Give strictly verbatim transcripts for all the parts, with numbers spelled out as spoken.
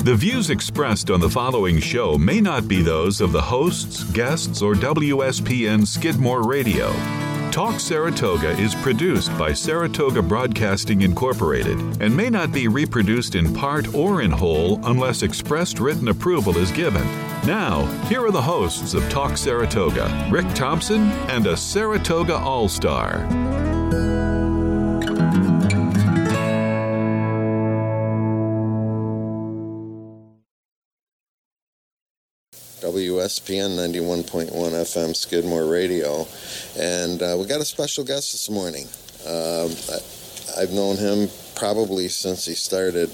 The views expressed on the following show may not be those of the hosts, guests, or W S P N Skidmore Radio. Talk Saratoga is produced by Saratoga Broadcasting Incorporated and may not be reproduced in part or in whole unless expressed written approval is given. Now, here are the hosts of Talk Saratoga, Rick Thompson and a Saratoga All-Star. W S P N ninety-one point one F M Skidmore Radio, and uh, we got a special guest this morning. Um, I, I've known him probably since he started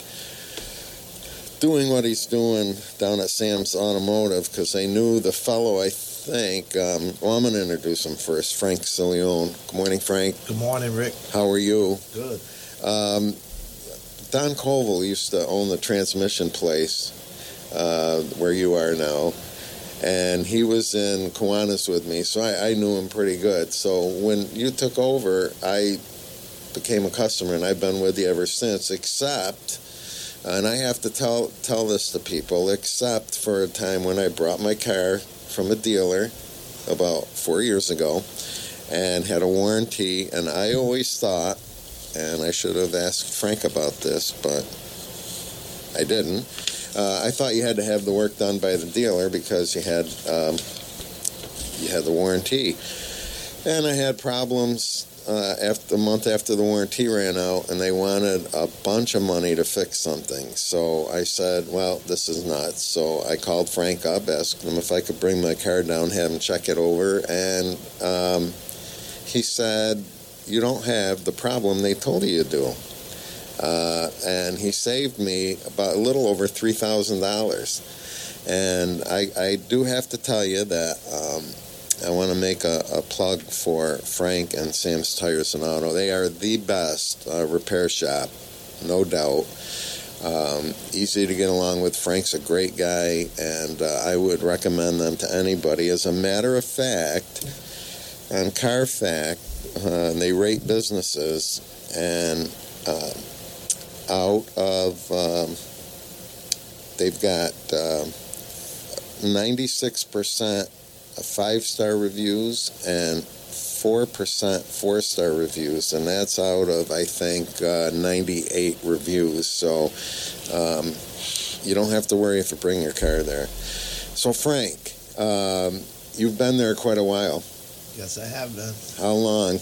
doing what he's doing down at Sam's Automotive, because I knew the fellow, I think. Um, well, I'm going to introduce him first, Frank Ciglione. Good morning, Frank. Good morning, Rick. How are you? Good. Um, Don Koval used to own the transmission place uh, where you are now. And he was in Kiwanis with me, so I, I knew him pretty good. So when you took over, I became a customer, and I've been with you ever since, except, and I have to tell tell this to people, except for a time when I brought my car from a dealer about four years ago and had a warranty, and I always thought, and I should have asked Frank about this, but I didn't, Uh, I thought you had to have the work done by the dealer because you had um, you had the warranty, and I had problems uh, after a month after the warranty ran out, and they wanted a bunch of money to fix something. So I said, "Well, this is nuts." So I called Frank up, asked him if I could bring my car down, have him check it over, and um, he said, "You don't have the problem they told you you do." Uh, and he saved me about a little over three thousand dollars. And I, I do have to tell you that um, I want to make a, a plug for Frank and Sam's Tires and Auto. They are the best uh, repair shop, no doubt. Um, easy to get along with. Frank's a great guy, and uh, I would recommend them to anybody. As a matter of fact, on Carfax, uh, they rate businesses, and uh, out of, um, they've got uh, ninety-six percent five-star reviews and four percent four-star reviews, and that's out of, I think, uh, ninety-eight reviews. So um, you don't have to worry if you bring your car there. So, Frank, um, you've been there quite a while. Yes, I have been. How long?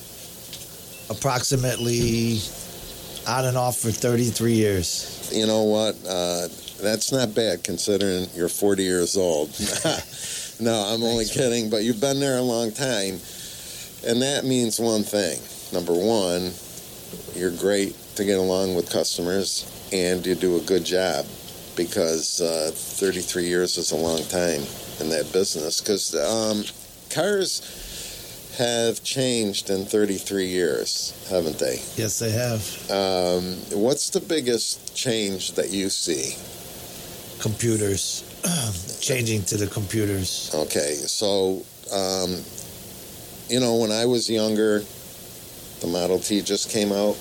Approximately on and off for thirty-three years. You know what? Uh, that's not bad considering you're forty years old. No, I'm only Thanks, kidding, but you've been there a long time. And that means one thing. Number one, you're great to get along with customers, and you do a good job, because uh, thirty-three years is a long time in that business. Because um, cars have changed in thirty-three years, haven't they? Yes, they have. Um, what's the biggest change that you see? Computers. Changing to the computers. Okay, so, um, you know, when I was younger, the Model T just came out.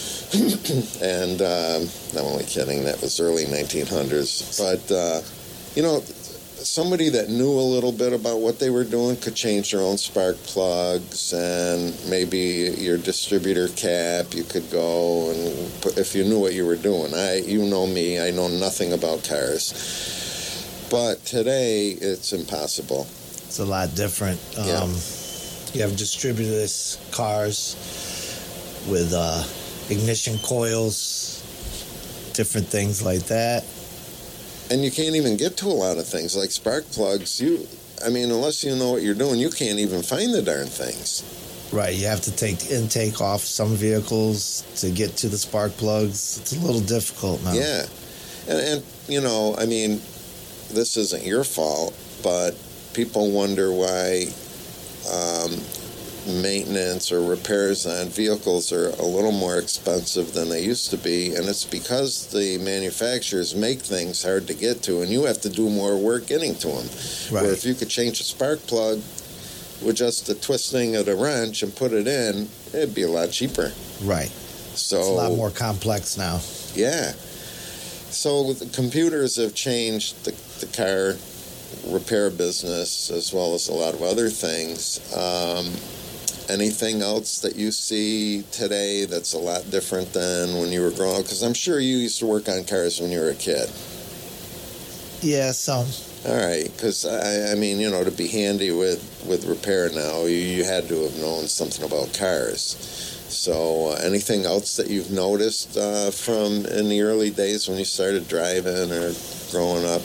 And um, I'm only kidding, that was early nineteen hundreds. But, uh, you know, somebody that knew a little bit about what they were doing could change their own spark plugs, and maybe your distributor cap, you could go and put, if you knew what you were doing. I, you know me, I know nothing about cars. But today, it's impossible. It's a lot different. Yeah. Um, you have distributorless cars with uh, ignition coils, different things like that. And you can't even get to a lot of things like spark plugs. You, I mean, unless you know what you're doing, you can't even find the darn things. Right, you have to take intake off some vehicles to get to the spark plugs. It's a little difficult now. Yeah, and, and you know, I mean, this isn't your fault, but people wonder why um, maintenance or repairs on vehicles are a little more expensive than they used to be, and it's because the manufacturers make things hard to get to, and you have to do more work getting to them. Right. Where if you could change a spark plug with just the twisting of the wrench and put it in, it'd be a lot cheaper. Right. So it's a lot more complex now. Yeah. So the computers have changed the, the car repair business as well as a lot of other things. Um, anything else that you see today that's a lot different than when you were growing up? Because I'm sure you used to work on cars when you were a kid. Yeah, some. All right, because I, I mean, you know, to be handy with, with repair now, you, you had to have known something about cars. So uh, anything else that you've noticed uh, from in the early days when you started driving or growing up?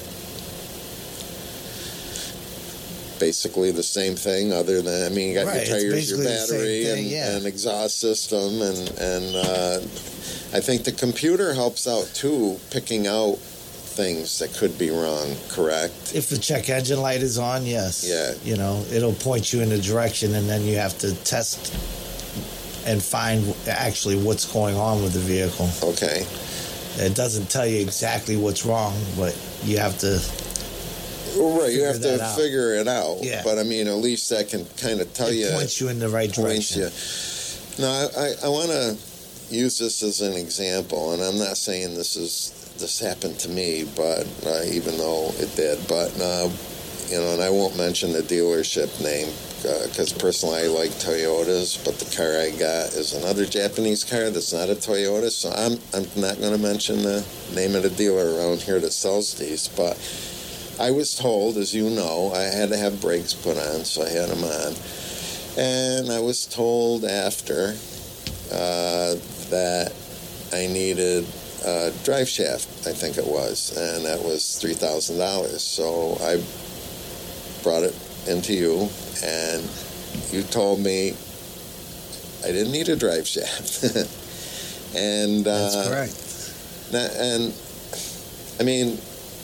Basically the same thing, other than, I mean, you got right, your tires, your battery, thing, and, yeah. and exhaust system, and, and uh, I think the computer helps out, too, picking out things that could be wrong, correct? If the check engine light is on, yes. Yeah. You know, it'll point you in a direction, and then you have to test and find actually what's going on with the vehicle. Okay. It doesn't tell you exactly what's wrong, but you have to Well, right, you have to out. figure it out. Yeah. But, I mean, at least that can kind of tell it you. It points you in the right direction. You. Now, I, I, I want to use this as an example, and I'm not saying this is this happened to me, but uh, even though it did, but, uh, you know, and I won't mention the dealership name, because uh, personally I like Toyotas, but the car I got is another Japanese car that's not a Toyota, so I'm, I'm not going to mention the name of the dealer around here that sells these, but I was told, as you know, I had to have brakes put on, so I had them on. And I was told after uh, that I needed a drive shaft, I think it was, and that was three thousand dollars. So I brought it into you, and you told me I didn't need a drive shaft. and uh, That's correct. That, and, I mean...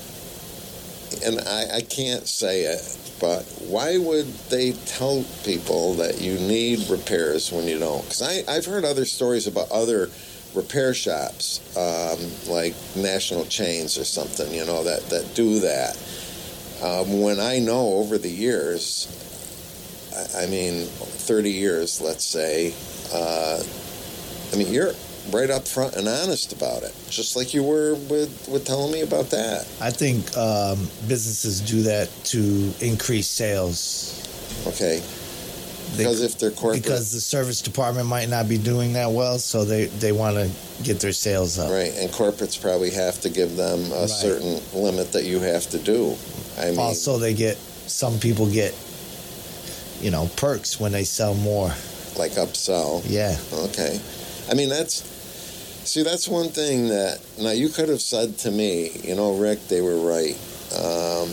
And I, I can't say it, but why would they tell people that you need repairs when you don't? Because I've heard other stories about other repair shops, um, like national chains or something, you know, that, that do that. Um, when I know over the years, I, I mean, thirty years, let's say, uh, I mean, you're right up front and honest about it, just like you were with, with telling me about that. I think um, businesses do that to increase sales. Okay. Because they, if they're corporate... Because the service department might not be doing that well, so they, they want to get their sales up. Right, and corporates probably have to give them a right. certain limit that you have to do. I mean, also, they get... Some people get, you know, perks when they sell more. Like upsell? Yeah. Okay. I mean, that's... See, that's one thing that... Now, you could have said to me, you know, Rick, they were right. Um,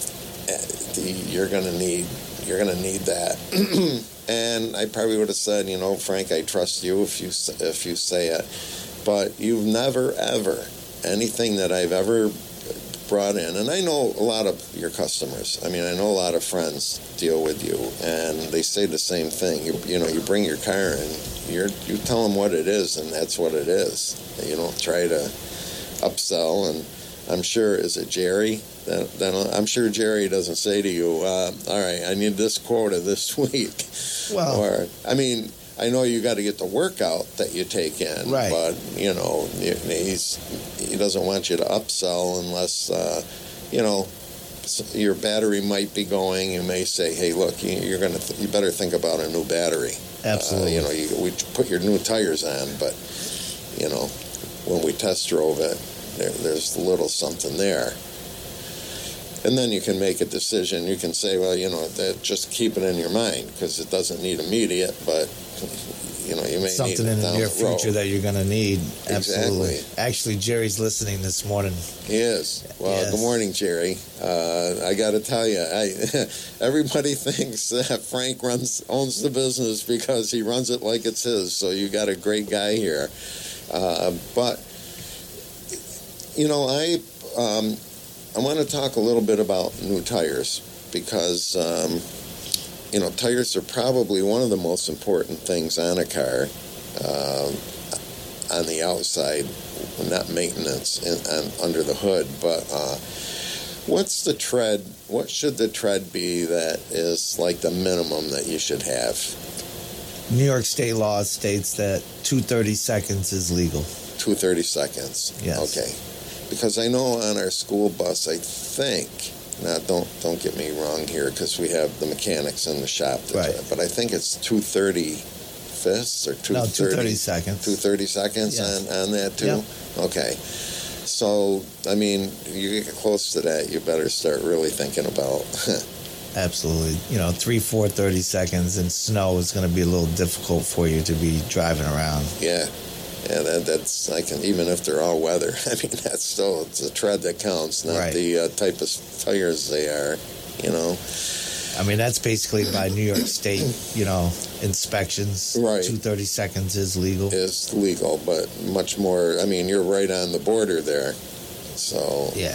you're going to need... You're going to need that. And I probably would have said, you know, Frank, I trust you if you if you say it. But you've never, ever, anything that I've ever brought in, and I know a lot of your customers. I mean, I know a lot of friends deal with you, and they say the same thing. You, you know, you bring your car in, you're, you tell them what it is, and that's what it is. You don't try to upsell, and I'm sure, is it Jerry? That, that I'm sure Jerry doesn't say to you, uh, all right, I need this quota this week. Well, or, I mean, I know you got to get the workout that you take in, right. but, you know, he's he doesn't want you to upsell unless, uh, you know, your battery might be going. You may say, hey, look, you're gonna th- you better think about a new battery. Absolutely. Uh, you know, you, we put your new tires on, but, you know, when we test drove it, there, there's a little something there. And then you can make a decision. You can say, well, you know, that just keep it in your mind because it doesn't need immediate, but, you know, you may something need it in the near the road. future that you're going to need. Absolutely. Exactly. Actually, Jerry's listening this morning. He is. Well, yes. Good morning, Jerry. Uh, I got to tell you, I, everybody thinks that Frank runs owns the business because he runs it like it's his. So you got a great guy here. Uh, but, you know, I... Um, I want to talk a little bit about new tires because, um, you know, tires are probably one of the most important things on a car uh, on the outside, not maintenance in, on, under the hood. But uh, what's the tread? What should the tread be that is like the minimum that you should have? New York state law states that two hundred thirty seconds is legal. two hundred thirty seconds? Yes. Okay. because I know on our school bus, I think, now don't don't get me wrong here, because we have the mechanics in the shop, that Right. drive, but I think it's two thirty fifths or two No, thirty two thirty seconds. two thirty seconds Yeah. on, on that too? Yeah. Okay. So, I mean, you get close to that, you better start really thinking about Absolutely. You know, three, four, thirty seconds in snow is going to be a little difficult for you to be driving around. yeah. Yeah, that, that's, I can, even if they're all weather, I mean, that's still, it's a tread that counts, not Right. the uh, type of tires they are, you know. I mean, that's basically by New York State, you know, inspections. Right. two thirty seconds is legal. Is legal, but much more, I mean, you're right on the border there. So, Yeah.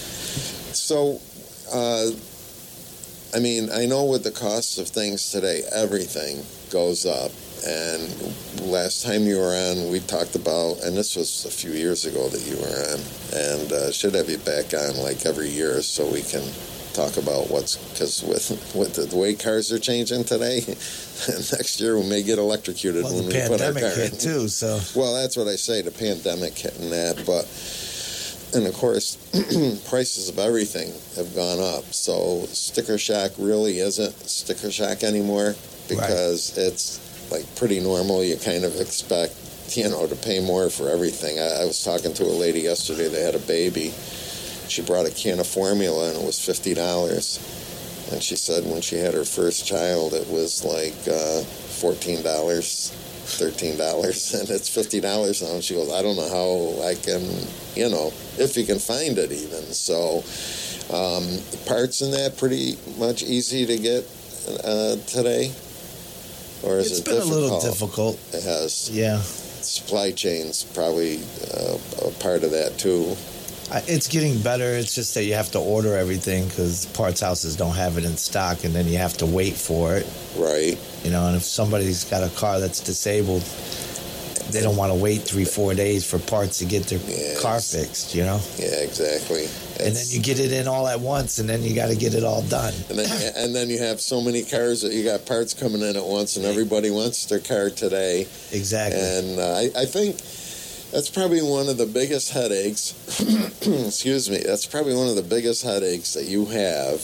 so, uh, I mean, I know with the cost of things today, everything goes up. And last time you were on, we talked about, and this was a few years ago that you were on, and uh, should have you back on like every year so we can talk about what's, because with, with the, the way cars are changing today, next year we may get electrocuted Well, when the we put our pandemic car hit in. too, so. Well, that's what I say, the pandemic hitting that, but, and of course, prices of everything have gone up. So sticker shock really isn't sticker shock anymore because right. it's like pretty normal. You kind of expect, you know, to pay more for everything. I, I was talking to a lady yesterday that had a baby. She brought a can of formula and it was fifty dollars. And she said when she had her first child, it was like uh, fourteen dollars, thirteen dollars, and it's fifty dollars now. And she goes, I don't know how I can, you know, if you can find it even. So um, parts in that pretty much easy to get uh, today? Or is it's it been difficult? a little difficult. It has. Yeah. Supply chain's probably uh, a part of that too. It's getting better. It's just that you have to order everything because parts houses don't have it in stock, and then you have to wait for it. Right. You know, and if somebody's got a car that's disabled, they don't want to wait three, four days for parts to get their yeah, car fixed, you know? Yeah, exactly. And it's, then you get it in all at once, and then you got to get it all done. And then, and then you have so many cars that you got parts coming in at once, and everybody wants their car today. Exactly. And uh, I, I think that's probably one of the biggest headaches. Excuse me. That's probably one of the biggest headaches that you have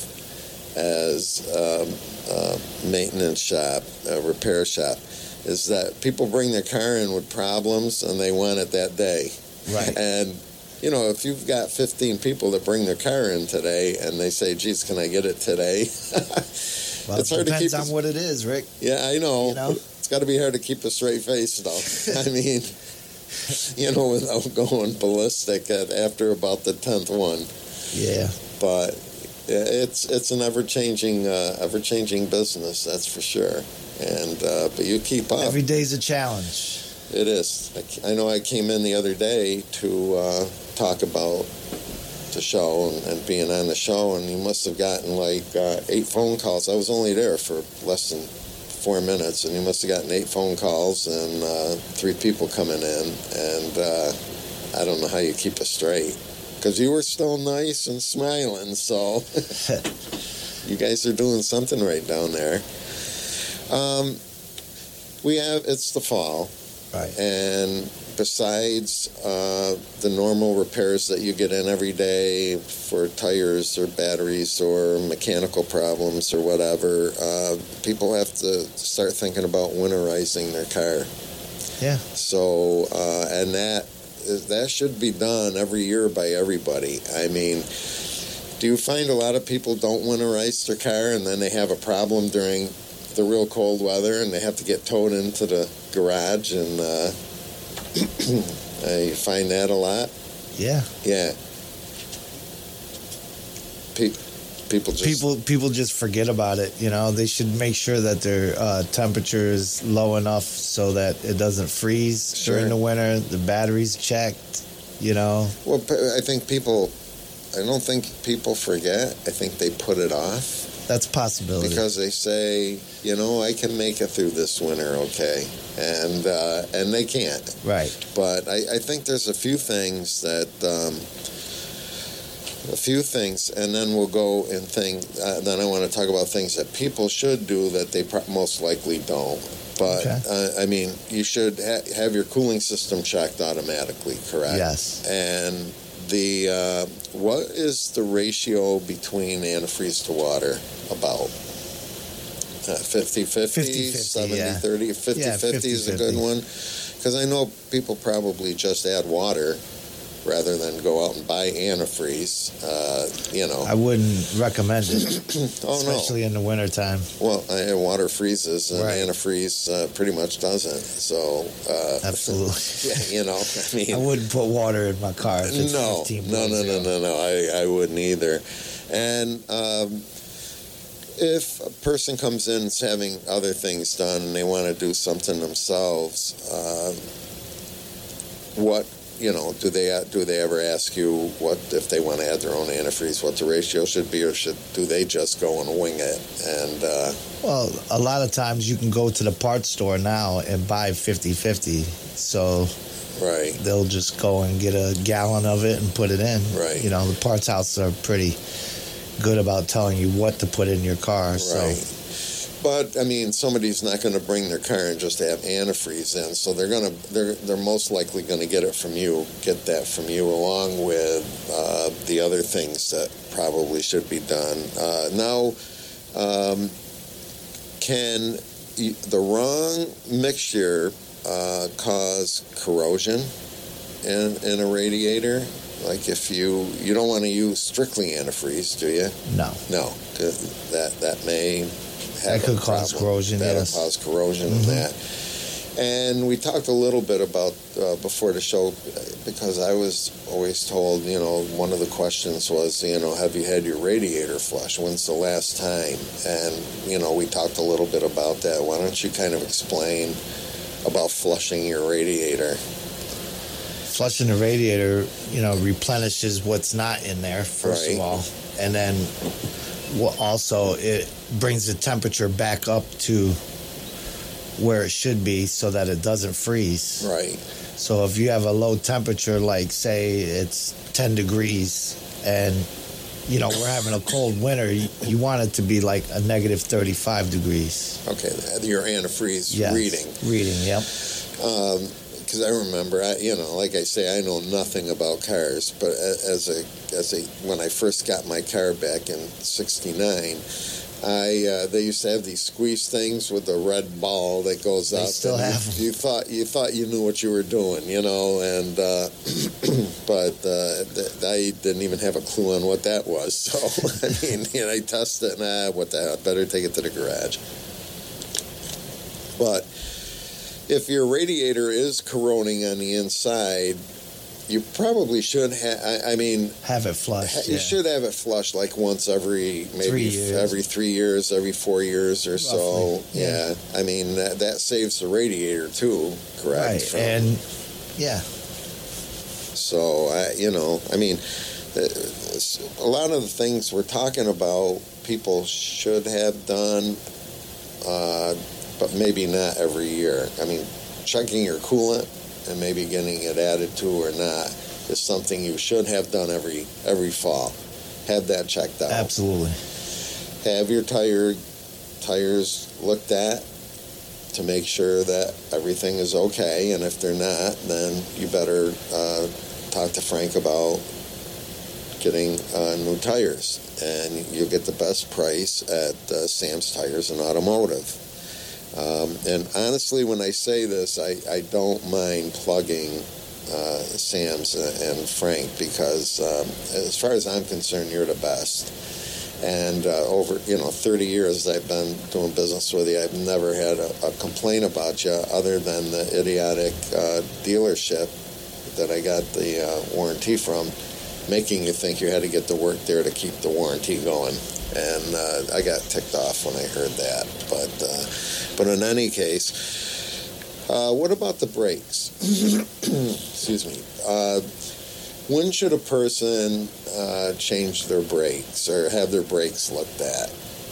as um, a maintenance shop, a repair shop, is that people bring their car in with problems and they want it that day. Right. And, you know, if you've got fifteen people that bring their car in today and they say, geez, can I get it today? Well, it's it hard depends to keep on what it is, Rick. Yeah, I know. You know? It's got to be hard to keep a straight face, though. I mean, you know, without going ballistic at, after about the tenth one. Yeah. But it's it's an ever-changing, uh, ever-changing business, that's for sure. And uh, but you keep up. Every day's a challenge. It is. I, I know I came in the other day to uh, talk about the show and, and being on the show, and you must have gotten like uh, eight phone calls. I was only there for less than four minutes, and you must have gotten eight phone calls and uh, three people coming in, and uh, I don't know how you keep it straight because you were still nice and smiling, so you guys are doing something right down there. Um, we have, it's the fall. Right. And besides uh, the normal repairs that you get in every day for tires or batteries or mechanical problems or whatever, uh, people have to start thinking about winterizing their car. Yeah. So, uh, and that that should be done every year by everybody. I mean, do you find a lot of people don't winterize their car and then they have a problem during the real cold weather and they have to get towed into the garage, and uh, I find that a lot? Yeah. Yeah. Pe- people just... People people just forget about it, you know. They should make sure that their uh, temperature is low enough so that it doesn't freeze Sure. during the winter. The battery's checked, you know. Well, I think people... I don't think people forget. I think they put it off. That's a possibility. Because they say, you know, I can make it through this winter okay. And uh, and they can't. Right. But I, I think there's a few things that, um, a few things, and then we'll go and think, uh, then I want to talk about things that people should do that they pro- most likely don't. But, Okay. uh, I mean, you should ha- have your cooling system checked automatically, correct? Yes. And the uh, what is the ratio between antifreeze to water about? Uh, fifty-fifty, seventy-thirty, fifty-fifty is a good one. Because I know people probably just add water rather than go out and buy antifreeze, uh, you know. I wouldn't recommend it, oh, especially no. in the wintertime. Well, I, water freezes and right. antifreeze uh, pretty much doesn't. So, uh, absolutely. Yeah, you know, I mean, I wouldn't put water in my car. If it's no, no, no, no, no, no. I, I wouldn't either. And um, if a person comes in and's having other things done and they want to do something themselves, uh, what, you know, do they do they ever ask you what, if they want to add their own antifreeze, what the ratio should be, or should do they just go and wing it? And uh, well, a lot of times you can go to the parts store now and buy fifty-fifty. So right, they'll just go and get a gallon of it and put it in. Right. You know, the parts houses are pretty good about telling you what to put in your car. Right. So. But I mean, somebody's not going to bring their car and just have antifreeze in, so they're going to they're they're most likely going to get it from you, get that from you, along with uh, the other things that probably should be done. Uh, now, um, can y- the wrong mixture uh, cause corrosion in in a radiator? Like if you you don't want to use strictly antifreeze, do you? No. No, that that may. That could cause corrosion, That'll yes. cause corrosion mm-hmm. in that. And we talked a little bit about, uh, before the show, because I was always told, you know, one of the questions was, you know, have you had your radiator flushed? When's the last time? And, you know, we talked a little bit about that. Why don't you kind of explain about flushing your radiator? Flushing the radiator, you know, replenishes what's not in there, first right. of all. And then also it brings the temperature back up to where it should be so that it doesn't freeze. Right. So if you have a low temperature, like say it's ten degrees and, you know, we're having a cold winter, you, you want it to be like a negative thirty-five degrees. Okay, your antifreeze yes. reading. Reading, yep. Um, because I remember, I, you know, like I say, I know nothing about cars, but as a, as a, when I first got my car back in sixty-nine, I, uh, they used to have these squeeze things with the red ball that goes they up. They still and have them. You, you thought, you thought you knew what you were doing, you know, and, uh, but, uh, th- I didn't even have a clue on what that was. So, I mean, you know, I tested it, and, ah, what the hell, better take it to the garage. But if your radiator is corroding on the inside, you probably should have, I, I mean... Have it flushed, ha- You yeah. should have it flushed like once every, maybe three years. every three years, every four years or Roughly, so. Yeah. yeah. I mean, that, that saves the radiator too, correct? Right, From, and, yeah. So, I, you know, I mean, a lot of the things we're talking about, people should have done... Uh, but maybe not every year. I mean, checking your coolant and maybe getting it added to or not is something you should have done every every fall. Have that checked out. Absolutely. Have your tire tires looked at to make sure that everything is okay, and if they're not, then you better uh, talk to Frank about getting uh, new tires, and you'll get the best price at uh, Sam's Tires and Automotive. Um, and honestly, when I say this, I, I don't mind plugging uh, Sam's and Frank because, um, as far as I'm concerned, you're the best. And uh, over, you know, thirty years I've been doing business with you, I've never had a, a complaint about you other than the idiotic uh, dealership that I got the uh, warranty from, making you think you had to get the work there to keep the warranty going. And uh, I got ticked off when I heard that. But uh, but in any case, uh, what about the brakes? Excuse me. Uh, when should a person uh, change their brakes or have their brakes looked at?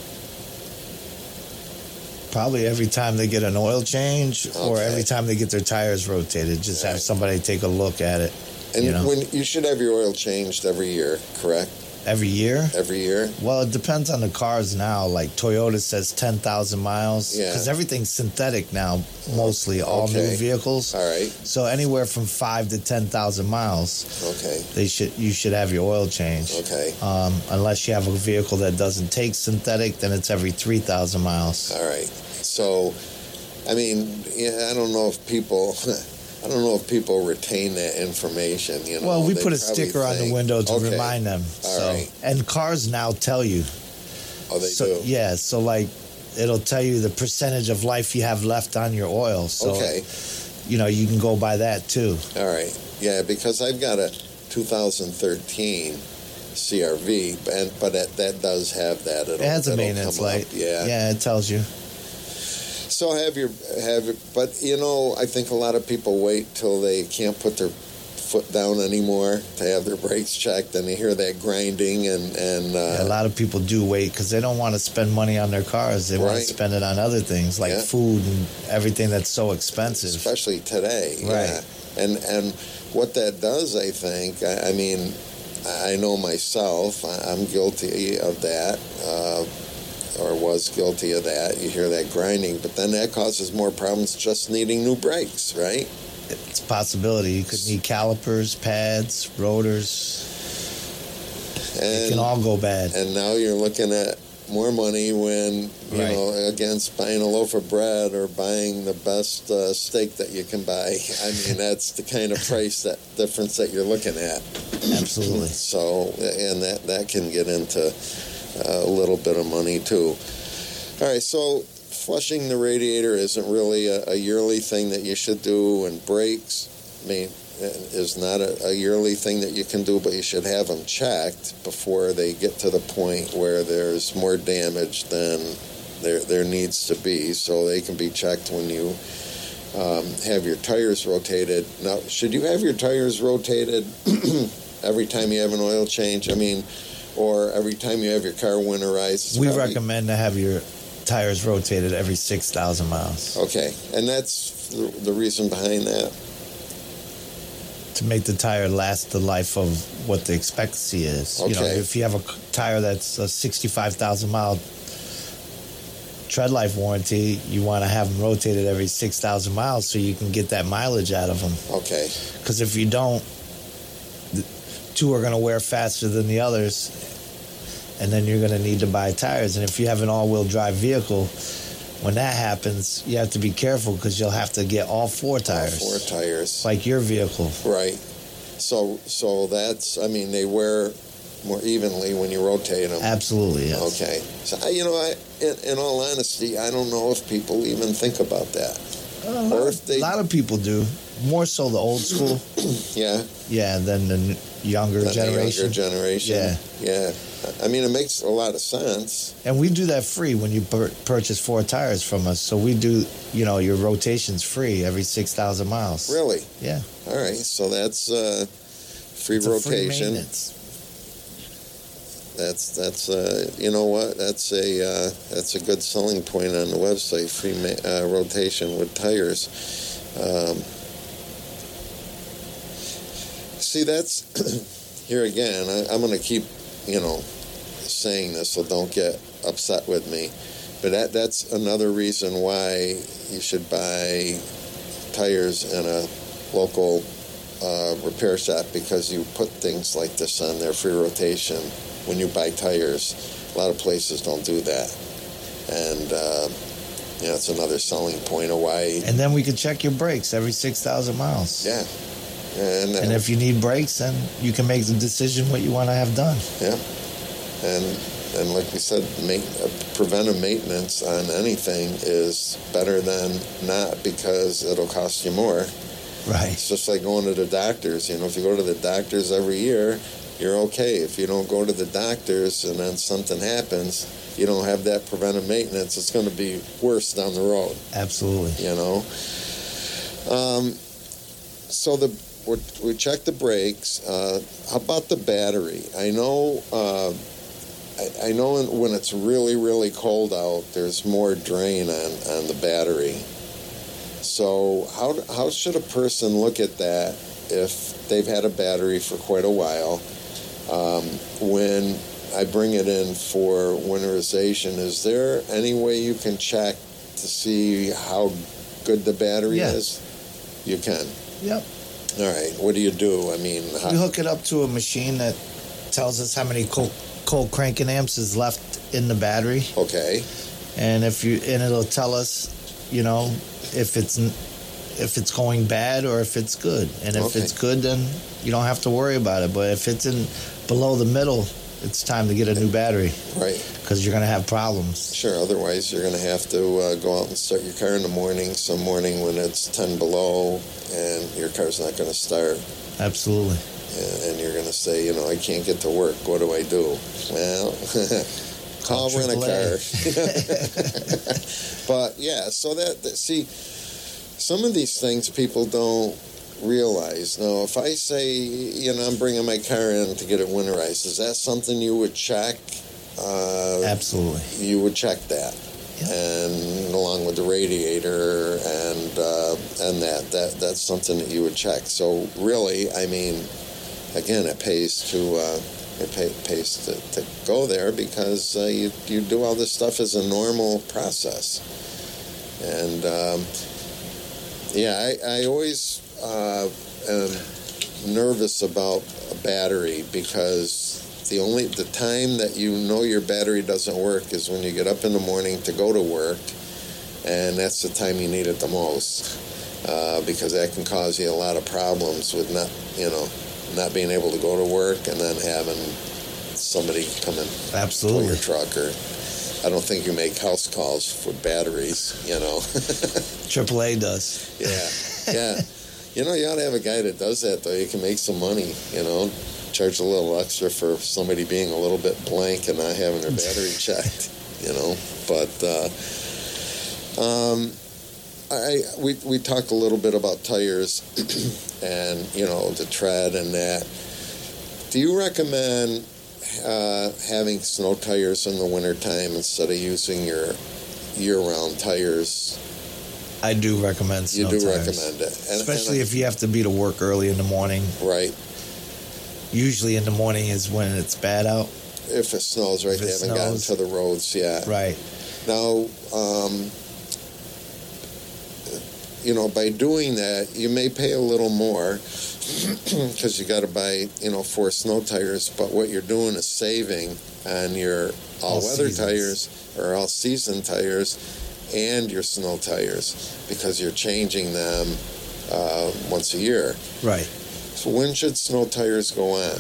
Probably every time they get an oil change okay. or every time they get their tires rotated. Just right. have somebody take a look at it. And you know? when you should have your oil changed every year, correct? Every year? Every year? Well, it depends on the cars now. Like Toyota says ten thousand miles. Yeah. Because everything's synthetic now, mostly, all Okay. new vehicles. All right. So anywhere from five to ten thousand miles, Okay. they should you should have your oil changed. Okay. Um, unless you have a vehicle that doesn't take synthetic, then it's every three thousand miles. All right. So, I mean, yeah, I don't know if people... I don't know if people retain that information. You know, Well, we They put a probably sticker on the think, window to okay, remind them. All So, right. and cars now tell you. Oh, they so, do? Yeah, so like it'll tell you the percentage of life you have left on your oil. So, Okay. you know, you can go by that too. All right. Yeah, because I've got a two thousand thirteen C R V, and but that, that does have that. It'll, It has a it'll maintenance come up. light. Yeah. Yeah, it tells you. So have your have your, but you know, I think a lot of people wait till they can't put their foot down anymore to have their brakes checked, and they hear that grinding and and uh, Yeah, a lot of people do wait because they don't want to spend money on their cars. They want Right. to spend it on other things like Yeah. food and everything that's so expensive. especially today. Right. Yeah. And and what that does, I think, I, I mean, I know myself, I, I'm guilty of that. Uh, or was guilty of that. You hear that grinding, but then that causes more problems just needing new brakes, right? It's a possibility. You could need calipers, pads, rotors. It And can all go bad. and now you're looking at more money when, you Right. know, against buying a loaf of bread or buying the best uh, steak that you can buy. I mean, that's the kind of price, that difference that you're looking at. Absolutely. So, and that, that can get into a little bit of money too. All right, so flushing the radiator isn't really a, a yearly thing that you should do, and brakes, I mean, is not a, a yearly thing that you can do, but you should have them checked before they get to the point where there's more damage than there there needs to be. So they can be checked when you um, have your tires rotated. Now, should you have your tires rotated every time you have an oil change? I mean, or every time you have your car winterized? It's We probably- recommend to have your tires rotated every six thousand miles Okay, and that's the, the reason behind that? to make the tire last the life of what the expectancy is. You know, Okay. if you have a c- tire that's a sixty-five thousand mile tread life warranty, you want to have them rotated every six thousand miles so you can get that mileage out of them. Okay, Because if you don't, the two are going to wear faster than the others, and then you're going to need to buy tires. And if you have an all-wheel drive vehicle, when that happens, you have to be careful because you'll have to get all four tires, four tires. like your vehicle. Right. So, so that's, I mean, they wear more evenly when you rotate them. Absolutely, yes. Okay. So, I- you know, I, in, in all honesty, I don't know if people even think about that. A lot, Or of, if they- a lot of people do. More so the old school, Yeah. yeah, than the n- younger than the generation. younger generation. Yeah. Yeah. I mean, it makes a lot of sense. And we do that free when you pur- purchase four tires from us. So we do, you know, your rotation's free every six thousand miles. Really? Yeah. All right. So that's uh, free It's a free rotation. maintenance. That's that's uh, you know what? That's a uh, that's a good selling point on the website. Free ma- uh, rotation with tires. Um, see, that's here again. I, I'm going to keep, you know, saying this, so don't get upset with me. But that that's another reason why you should buy tires in a local uh, repair shop, because you put things like this on their free rotation when you buy tires. A lot of places don't do that, and uh, you know, it's another selling point of why. And then we can check your brakes every six thousand miles. Yeah, and uh, And if you need brakes, then you can make the decision what you want to have done. yeah, and and like we said, make, uh, preventive maintenance on anything is better than not, because it'll cost you more. Right. It's just like going to the doctors. You know, if you go to the doctors every year, you're okay. If you don't go to the doctors and then something happens, you don't have that preventive maintenance, it's going to be worse down the road. Absolutely. You know. Um, so the we're, we check the brakes. Uh, how about the battery? I know. Uh, I, I know when it's really really cold out, there's more drain on, on the battery. So how how should a person look at that if they've had a battery for quite a while Um, when I bring it in for winterization, is there any way you can check to see how good the battery Yeah. is? You can. Yep. All right. What do you do? I mean, how, We hook it up to a machine that tells us how many cold, cold cranking amps is left in the battery, okay. and if you and it'll tell us, you know, if it's n- if it's going bad or if it's good. And if Okay. it's good, then you don't have to worry about it. But if it's in below the middle, it's time to get a new battery Right. because you're going to have problems. Sure. Otherwise, you're going to have to uh, go out and start your car in the morning, some morning when it's ten below, and your car's not going to start. Absolutely. And, and you're going to say, you know, I can't get to work. What do I do? Well, Call I'll rent a triple A. car. But yeah, so that, that see, some of these things people don't realize. Now, if I say, you know, I'm bringing my car in to get it winterized, is that something you would check? Uh, Absolutely. you would check that, Yep. and along with the radiator and uh, and that that that's something that you would check. So really, I mean, again, it pays to uh, it pay, pays to, to go there because uh, you you do all this stuff as a normal process, and um, yeah, I I always uh, am nervous about a battery because the only the time that you know your battery doesn't work is when you get up in the morning to go to work, and that's the time you need it the most, uh, because that can cause you a lot of problems with not you know not being able to go to work and then having somebody come and tow Absolutely. your truck. Or I don't think you make house calls for batteries, you know. triple A does. Yeah, yeah. You know, you ought to have a guy that does that, though. You can make some money, you know. Charge a little extra for somebody being a little bit blank and not having their battery checked, you know. But uh, um, I we we talked a little bit about tires and, you know, the tread and that. Do you recommend uh, having snow tires in the wintertime instead of using your year-round tires? I do recommend snow You do tires. recommend it. And, Especially and if you have to be to work early in the morning. Right. Usually in the morning is when it's bad out. If it snows, right? If They it haven't gotten snows. to the roads yet. Right. Now, um, you know, by doing that, you may pay a little more because you got to buy, you know, four snow tires. But what you're doing is saving on your all-weather tires or all-season tires and your snow tires because you're changing them uh, once a year. Right. So when should snow tires go on?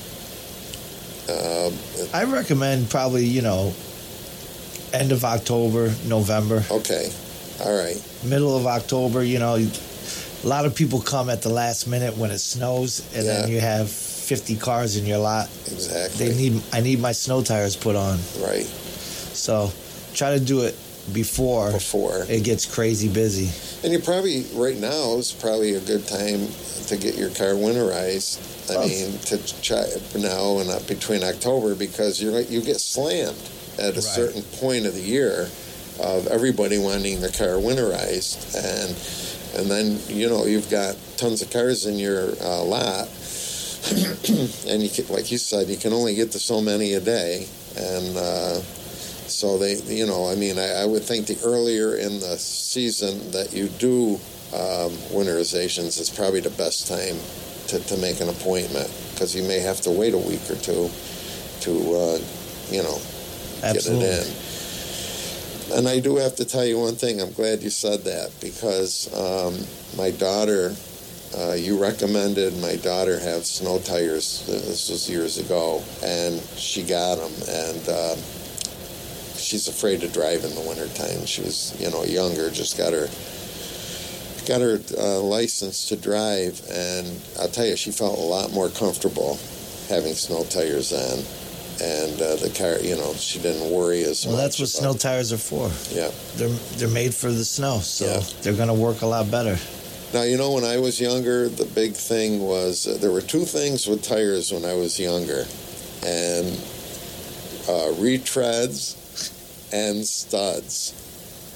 Uh, I recommend probably, you know, end of October, November, okay. All right. middle of October. You know, a lot of people come at the last minute when it snows, and Yeah. then you have fifty cars in your lot. Exactly. They need. I need my snow tires put on. Right. So try to do it before Before. it gets crazy busy. And you probably, right now is probably a good time to get your car winterized. I Well, mean, to try now and not between October because you you get slammed at a Right. certain point of the year of everybody wanting their car winterized, and and then you know you've got tons of cars in your uh, lot, and you can, like you said, you can only get to so many a day, and uh, so they, you know, I mean, I, I would think the earlier in the season that you do um, winterizations is probably the best time to, to make an appointment because you may have to wait a week or two to, uh, you know, Absolutely. get it in. And I do have to tell you one thing. I'm glad you said that because um, my daughter, uh, you recommended my daughter have snow tires. This was years ago, and she got them. And uh, she's afraid to drive in the wintertime. She was, you know, younger, just got her got her uh, license to drive, and I'll tell you, she felt a lot more comfortable having snow tires on. And uh, the car, you know, she didn't worry as Well, much. that's what about- snow tires are for. Yeah. They're they're made for the snow, so Yeah. they're going to work a lot better. Now, you know, when I was younger, the big thing was uh, there were two things with tires when I was younger, and uh, retreads and studs.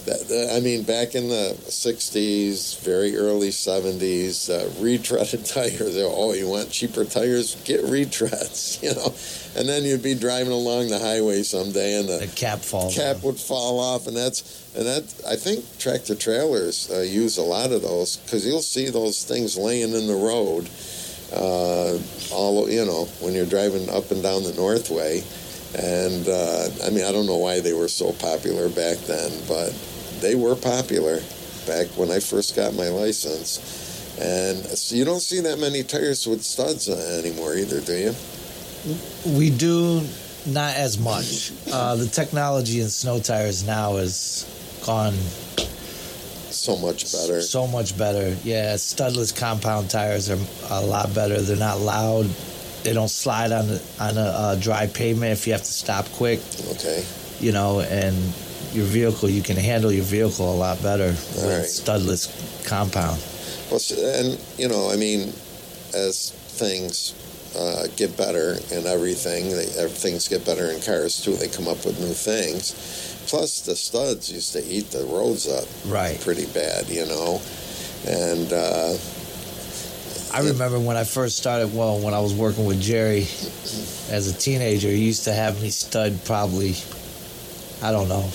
That, that, I mean, back in the sixties, very early seventies, uh, retreaded tires. Oh, you want cheaper tires? Get retreads, you know. And then you'd be driving along the highway someday, and the, the cap falls cap off. would fall off, and that's and that. I think tractor trailers uh, use a lot of those because you'll see those things laying in the road, uh, all you know, when you're driving up and down the Northway. And uh, I mean, I don't know why they were so popular back then, but they were popular back when I first got my license. And so you don't see that many tires with studs anymore either, do you? We do, not as much. Uh, the technology in snow tires now has gone so much better. So much better. Yeah, studless compound tires are a lot better. They're not loud. They don't slide on the, on a uh, dry pavement if you have to stop quick. Okay. You know, and your vehicle, you can handle your vehicle a lot better with right. studless compound. Well, and, you know, I mean, as things uh, get better and everything, they, things get better in cars, too. They come up with new things. Plus, the studs used to eat the roads up right. pretty bad, you know. And... Uh, I remember when I first started, well, when I was working with Jerry as a teenager, he used to have me stud probably, I don't know,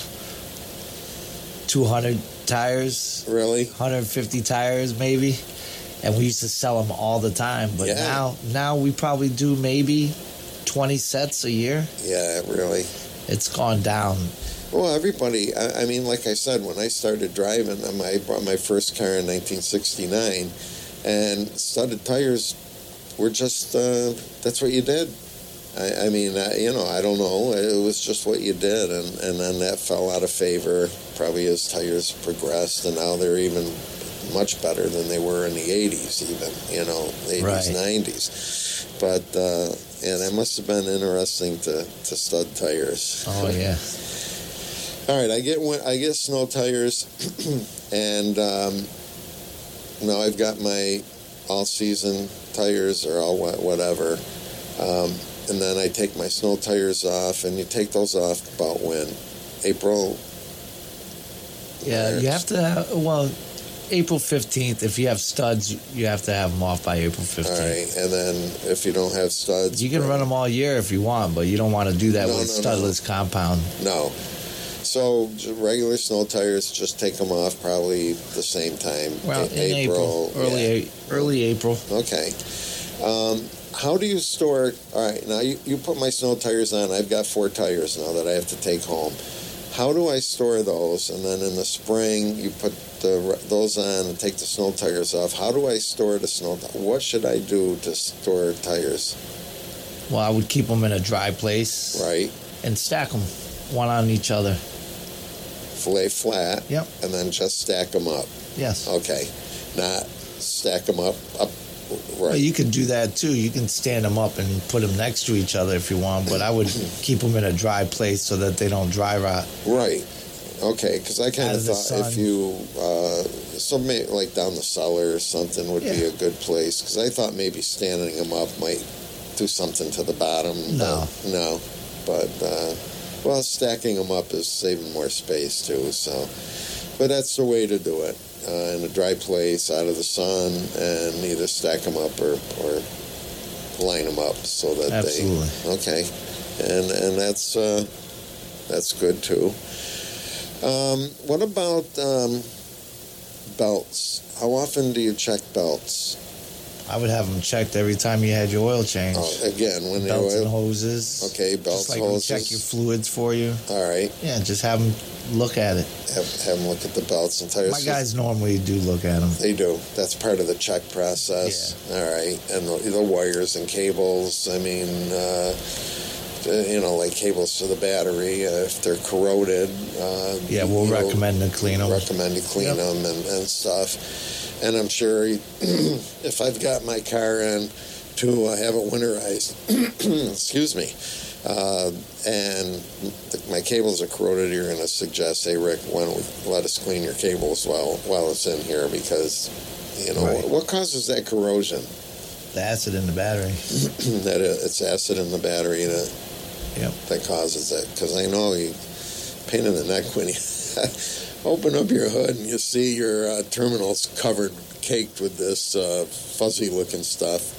two hundred tires. Really? one hundred fifty tires maybe. And we used to sell them all the time. But yeah. now now we probably do maybe twenty sets a year. Yeah, really. It's gone down. Well, everybody, I, I mean, like I said, when I started driving, I bought my first car in nineteen sixty-nine. And studded tires were just, uh, that's what you did. I, I mean, I, you know, I don't know. It was just what you did. And, and then that fell out of favor probably as tires progressed. And now they're even much better than they were in the eighties even, you know, eighties, right. nineties. But, uh, yeah, that must have been interesting to, to stud tires. Oh, yeah. All right, I get I get snow tires, and... Um, Now I've got my all-season tires or all whatever, um, and then I take my snow tires off, and you take those off about when? April? Yeah, March. You have to have, well, April fifteenth. If you have studs, you have to have them off by April fifteenth. All right, and then if you don't have studs... You can run them all year if you want, but you don't want to do that no, with no, studless no. compound. No. So regular snow tires, just take them off probably the same time. Well, in in April, April early yeah. early April. Okay. Um, how do you store? All right, now you, you put my snow tires on. I've got four tires now that I have to take home. How do I store those? And then in the spring, you put the, those on and take the snow tires off. How do I store the snow? What should I do to store tires? Well, I would keep them in a dry place. Right. And stack them one on each other. Lay flat. Yep. And then just stack them up. Yes. Okay. Not stack them up. up right. Well, you can do that too. You can stand them up and put them next to each other if you want, but I would keep them in a dry place so that they don't dry rot. Right. Okay, because I kind of thought sun. if you, uh, so maybe like down the cellar or something would yeah. be a good place, because I thought maybe standing them up might do something to the bottom. No. But, no. But, uh, well, stacking them up is saving more space too, so. But that's the way to do it. Uh, in a dry place, out of the sun, and either stack them up or, or line them up so that Absolutely. they... Okay. And, and that's, uh, that's good too. Um, what about um, belts? How often do you check belts? I would have them checked every time you had your oil change. Oh, again, when they belts oil. and hoses. Okay, belts, just like hoses. We check your fluids for you. All right. Yeah, just have them look at it. Have, have them look at the belts and tires. My guys normally do look at them. They do. That's part of the check process. Yeah. All right, and the, the wires and cables. I mean. Uh, You know, like cables to the battery, uh, if they're corroded. Uh, yeah, we'll recommend to clean them. Recommend to clean yep. them and, and stuff. And I'm sure if I've got my car in to uh, have it winterized, excuse me, uh, and the, my cables are corroded, you're going to suggest, hey, Rick, why don't we let us clean your cables while while it's in here? Because, you know, right. what, what causes that corrosion? The acid in the battery. that it, it's acid in the battery that yep. that causes it. Because I know you pain in the neck when you open up your hood and you see your uh, terminals covered, caked with this uh, fuzzy-looking stuff.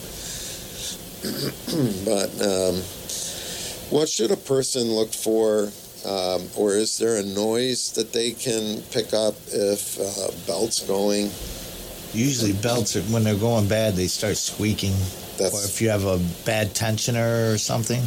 But um, what should a person look for, um, or is there a noise that they can pick up if uh, belt's going? Usually belts, are, when they're going bad, they start squeaking. That's... Or if you have a bad tensioner or something.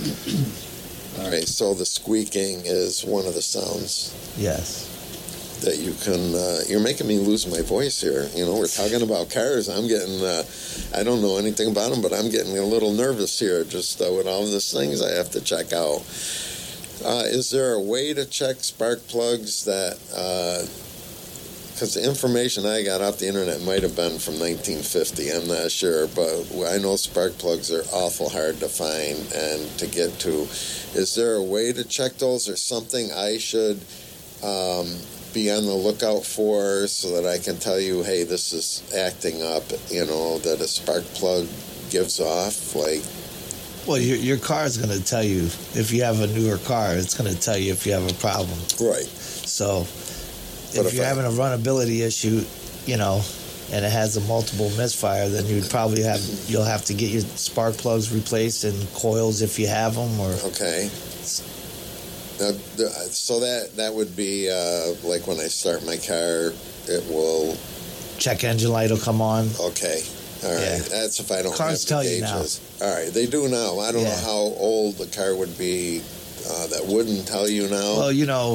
All right, so the squeaking is one of the sounds. Yes. That you can, uh, you're making me lose my voice here. You know, we're talking about cars. I'm getting, uh, I don't know anything about them, but I'm getting a little nervous here just uh, with all of these things I have to check out. Uh, is there a way to check spark plugs that, because uh, the information I got off the internet might have been from nineteen fifty, I'm not sure, but I know spark plugs are awful hard to find and to get to. Is there a way to check those or something I should um, be on the lookout for so that I can tell you, hey, this is acting up, you know, that a spark plug gives off, like... Well, your, your car is going to tell you, if you have a newer car, it's going to tell you if you have a problem. Right. So, But if, if you're I, having a runnability issue, you know, and it has a multiple misfire, then you'd probably have, you'll have to get your spark plugs replaced and coils if you have them, or... Okay. Now, so that that would be uh, like when I start my car, it will... Check engine light will come on. Okay. All right. Yeah. That's if I don't Cars have tell the you now. gauges. All right. They do now. I don't Yeah. know how old the car would be uh, that wouldn't tell you now. Well, you know,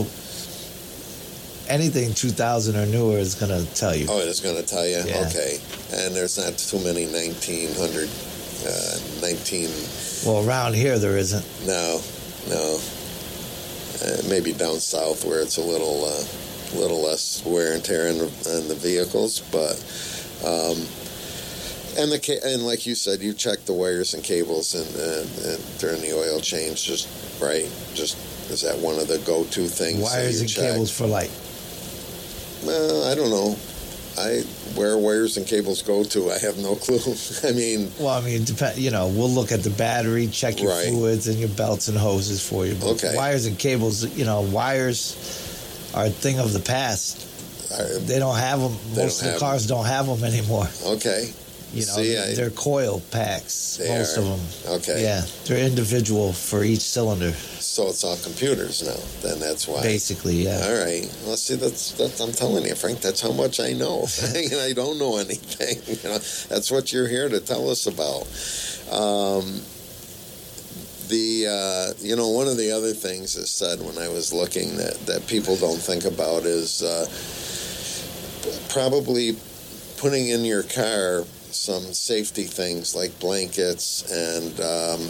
anything two thousand or newer is going to tell you. Oh, it's going to tell you? Yeah. Okay. And there's not too many nineteen hundred, uh, nineteen... Well, around here there isn't. No, no. Uh, maybe down south where it's a little uh, little less wear and tear on the, on the vehicles, but um, and the ca- and like you said, you check the wires and cables and, and, and during the oil change, just right, just is that one of the go-to things? Wires and check? cables for light. Well, I don't know. I where wires and cables go to, I have no clue. I mean, well, I mean, depend. You know, we'll look at the battery, check your right. fluids and your belts and hoses for you. But okay. Wires and cables, you know, wires are a thing of the past. I, they don't have them. Most of the cars them. don't have them anymore. Okay. You know, See, they're, I, they're coil packs. They most are. of them. Okay. Yeah, they're individual for each cylinder. So it's all computers now. Then that's why. Basically, yeah. All right. Well, see, that's, that's I'm telling you, Frank. That's how much I know. And I don't know anything. You know, that's what you're here to tell us about. Um, the uh, you know, one of the other things that's said when I was looking that that people don't think about is uh, probably putting in your car some safety things like blankets and um,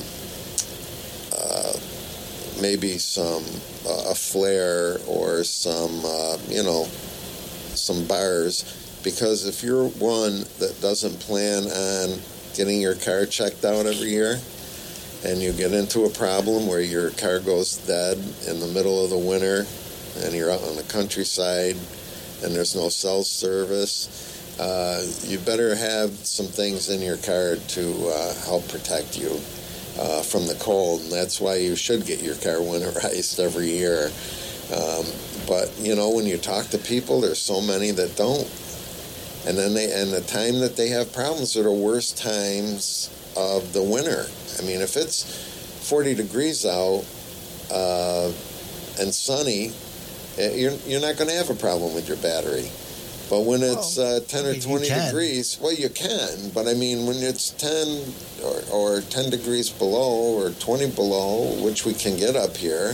uh, maybe some uh, a flare or some uh, you know some bars, because if you're one that doesn't plan on getting your car checked out every year and you get into a problem where your car goes dead in the middle of the winter and you're out on the countryside and there's no cell service, Uh, you better have some things in your car to uh, help protect you uh, from the cold, and that's why you should get your car winterized every year. Um, but you know, when you talk to people, there's so many that don't, and then they and the time that they have problems are the worst times of the winter. I mean, if it's forty degrees out uh, and sunny, you're you're not going to have a problem with your battery. But when it's uh, ten I or mean, twenty degrees, well, you can. But I mean, when it's ten or, or ten degrees below or twenty below, which we can get up here,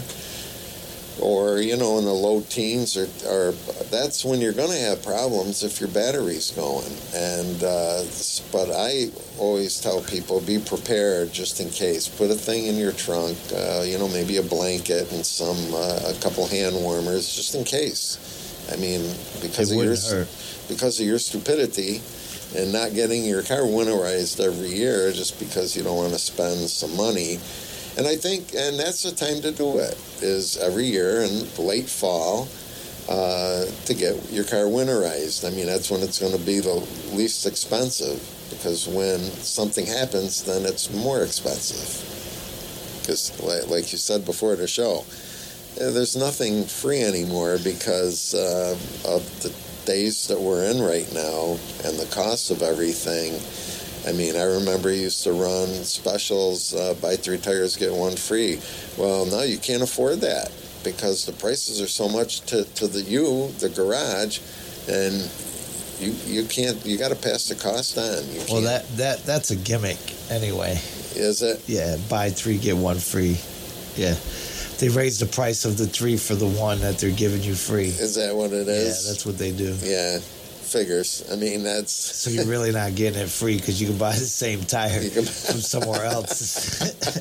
or you know, in the low teens, or, or that's when you're going to have problems if your battery's going. And uh, but I always tell people, be prepared just in case. Put a thing in your trunk, uh, you know, maybe a blanket and some uh, a couple hand warmers, just in case. I mean, because of your hurt. because of your stupidity and not getting your car winterized every year just because you don't want to spend some money. And I think, and that's the time to do it, is every year in late fall uh, to get your car winterized. I mean, that's when it's going to be the least expensive, because when something happens, then it's more expensive. Because, like you said before the show, there's nothing free anymore because uh, of the days that we're in right now and the cost of everything. I mean, I remember you used to run specials, uh, buy three tires, get one free. Well, now you can't afford that because the prices are so much to, to the you, the garage, and you you can't, you got to pass the cost on. You well, that, that that's a gimmick anyway. Is it? Yeah, buy three, get one free. Yeah. They raise the price of the three for the one that they're giving you free. Is that what it is? Yeah, that's what they do. Yeah. Figures. I mean, that's... So you're really not getting it free because you can buy the same tire can... from somewhere else.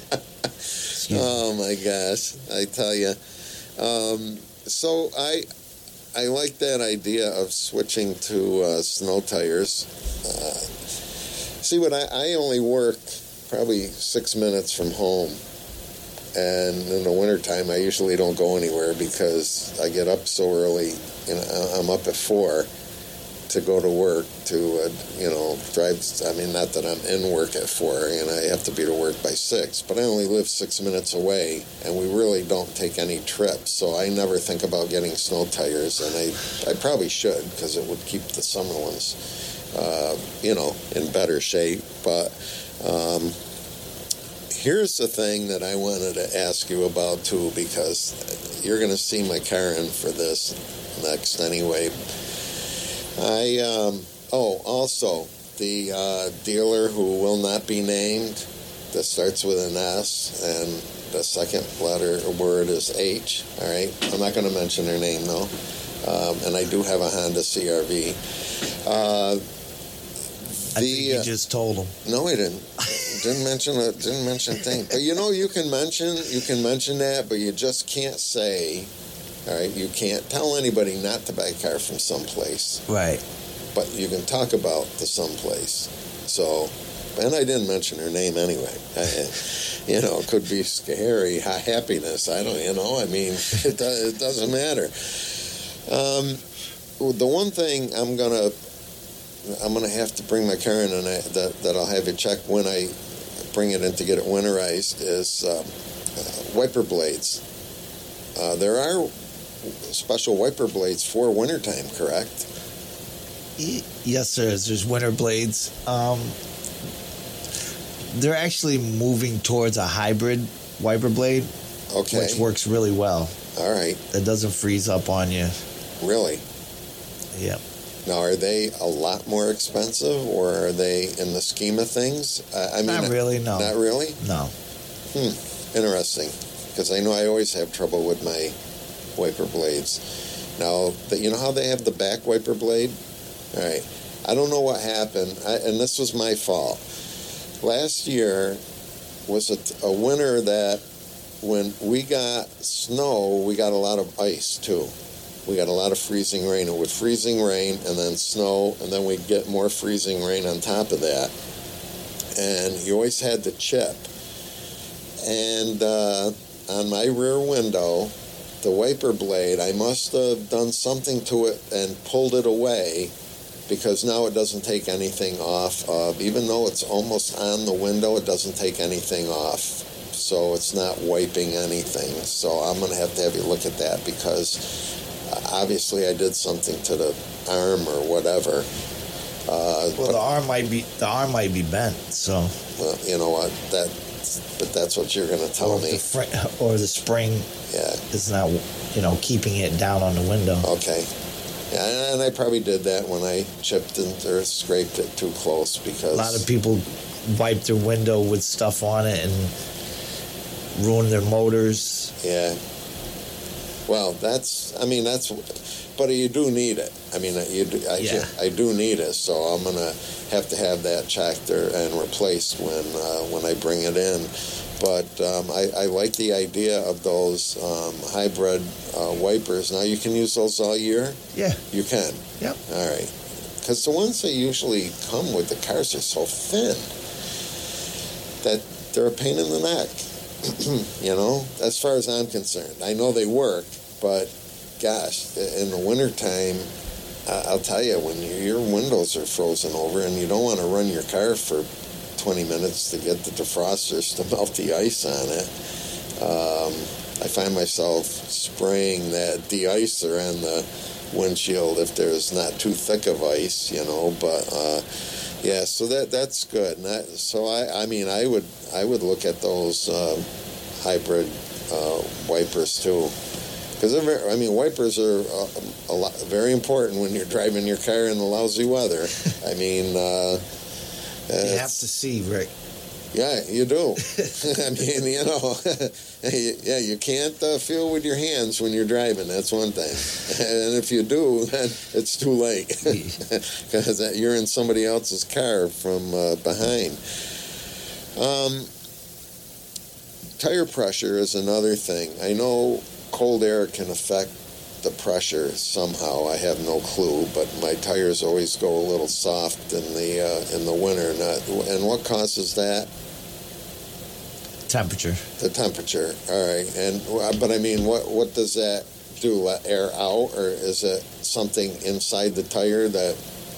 Oh, my gosh. I tell you. Um, so I I like that idea of switching to uh, snow tires. Uh, see, what I, I only work probably six minutes from home. And in the wintertime, I usually don't go anywhere because I get up so early. You know, I'm up at four to go to work to, uh, you know, drive. I mean, not that I'm in work at four, and I have to be to work by six, but I only live six minutes away, and we really don't take any trips, so I never think about getting snow tires, and I, I probably should because it would keep the summer ones, uh, you know, in better shape. But um, here's the thing that I wanted to ask you about, too, because you're going to see my car in for this next anyway. I, um, oh, also, the uh, dealer who will not be named, that starts with an S, and the second letter word is H, all right? I'm not going to mention her name, though. Um, and I do have a Honda C R V. Uh, I think you uh, just told him. No, I didn't. Didn't mention a didn't mention a thing. But you know, you can mention you can mention that, but you just can't say. All right, you can't tell anybody not to buy a car from someplace. Right. But you can talk about the someplace. So, and I didn't mention her name anyway. I, you know, it could be scary, happiness. I don't, you know, I mean, it, it doesn't matter. Um, the one thing I'm gonna, I'm gonna have to bring my car in, and I, that that I'll have you check when I bring it in to get it winterized is um, uh, wiper blades. Uh, there are special wiper blades for wintertime, correct? Yes, there is. There's winter blades. Um, they're actually moving towards a hybrid wiper blade, okay, which works really well. All right. It doesn't freeze up on you. Really? Yeah. Now, are they a lot more expensive, or are they in the scheme of things? Uh, I mean, not really, no. Not really? No. Hmm. Interesting. Because I know I always have trouble with my wiper blades. Now, the, you know how they have the back wiper blade? All right. I don't know what happened, I, and this was my fault. Last year was a, a winter that when we got snow, we got a lot of ice, too. We got a lot of freezing rain. It would freezing rain and then snow, and then we'd get more freezing rain on top of that. And you always had the chip. And uh, on my rear window, the wiper blade, I must have done something to it and pulled it away, because now it doesn't take anything off of, even though it's almost on the window, it doesn't take anything off. So it's not wiping anything. So I'm going to have to have you look at that, because obviously I did something to the arm or whatever. Uh, well, but, the arm might be the arm might be bent. So well, you know what? That, but that's what you're going to tell or me. The fr- or the spring, yeah, is not, you know, keeping it down on the window. Okay. Yeah, and I probably did that when I chipped it or scraped it too close, because a lot of people wipe their window with stuff on it and ruin their motors. Yeah. Well, that's, I mean, that's, but you do need it. I mean, you do, I, yeah. I do need it, so I'm going to have to have that checked or, and replaced when uh, when I bring it in. But um, I, I like the idea of those um, hybrid uh, wipers. Now, you can use those all year? Yeah. You can? Yep. All right. Because the ones that usually come with the cars are so thin that they're a pain in the neck. You know, as far as I'm concerned. I know they work, but gosh, in the wintertime, I'll tell you, when your windows are frozen over and you don't want to run your car for twenty minutes to get the defrosters to melt the ice on it, um, I find myself spraying that de-icer on the windshield if there's not too thick of ice, you know. But uh, yeah, so that that's good. And I, so I, I mean, I would I would look at those uh, hybrid uh, wipers too, because I mean, wipers are a, a lot very important when you're driving your car in the lousy weather. I mean, uh, you have to see, Rick. Yeah, you do. I mean, you know, yeah, you can't uh, feel with your hands when you're driving. That's one thing. And if you do, then it's too late because you're in somebody else's car from uh, behind. Um, tire pressure is another thing. I know cold air can affect the pressure somehow. I have no clue, but my tires always go a little soft in the uh, in the winter. Not, and what causes that? Temperature. The temperature. All right. And but I mean, what what does that do? Let air out, or is it something inside the tire that,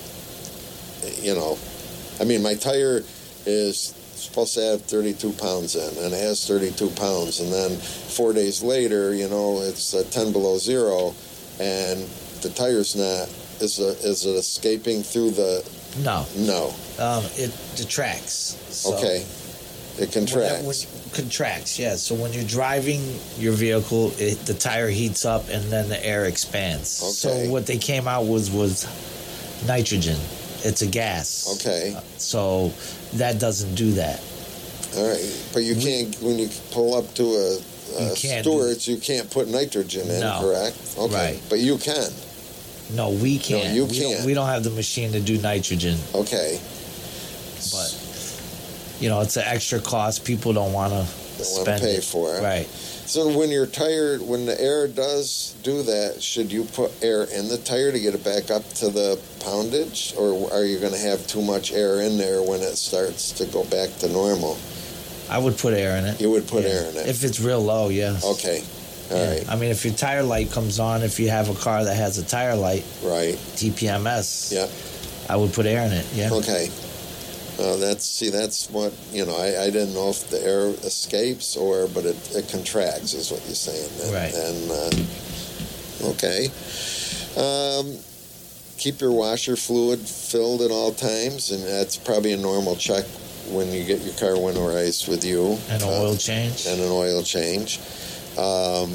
you know? I mean, my tire is supposed to have thirty-two pounds in, and it has thirty-two pounds, and then four days later, you know, it's uh, ten below zero, and the tire's not. Is it, is it escaping through the? No. No. Um, it detracts. So okay. It contracts. When, when, contracts, yeah. So when you're driving your vehicle, it, the tire heats up and then the air expands. Okay. So what they came out was was nitrogen. It's a gas. Okay. Uh, so that doesn't do that. All right, but you can't when you pull up to a, a Stewart's, you can't put nitrogen in, no. correct? Okay. Right. But you can. No, we can't. No, you we can't. Don't, we don't have the machine to do nitrogen. Okay. But you know, it's an extra cost. People don't want to spend pay it. for it. Right. So when you're tired, when the air does do that, should you put air in the tire to get it back up to the poundage, or are you going to have too much air in there when it starts to go back to normal? I would put air in it. You would put yeah. air in it? If it's real low, yes. Okay. All yeah. right. I mean, if your tire light comes on, if you have a car that has a tire light, right, T P M S, yeah, I would put air in it, yeah. Okay. Uh, that's see. That's what you know. I, I didn't know if the air escapes or, but it, it contracts, is what you're saying. And, right. And uh, okay. Um, keep your washer fluid filled at all times, and that's probably a normal check when you get your car winterized with you. And an oil uh, change. And an oil change. Um,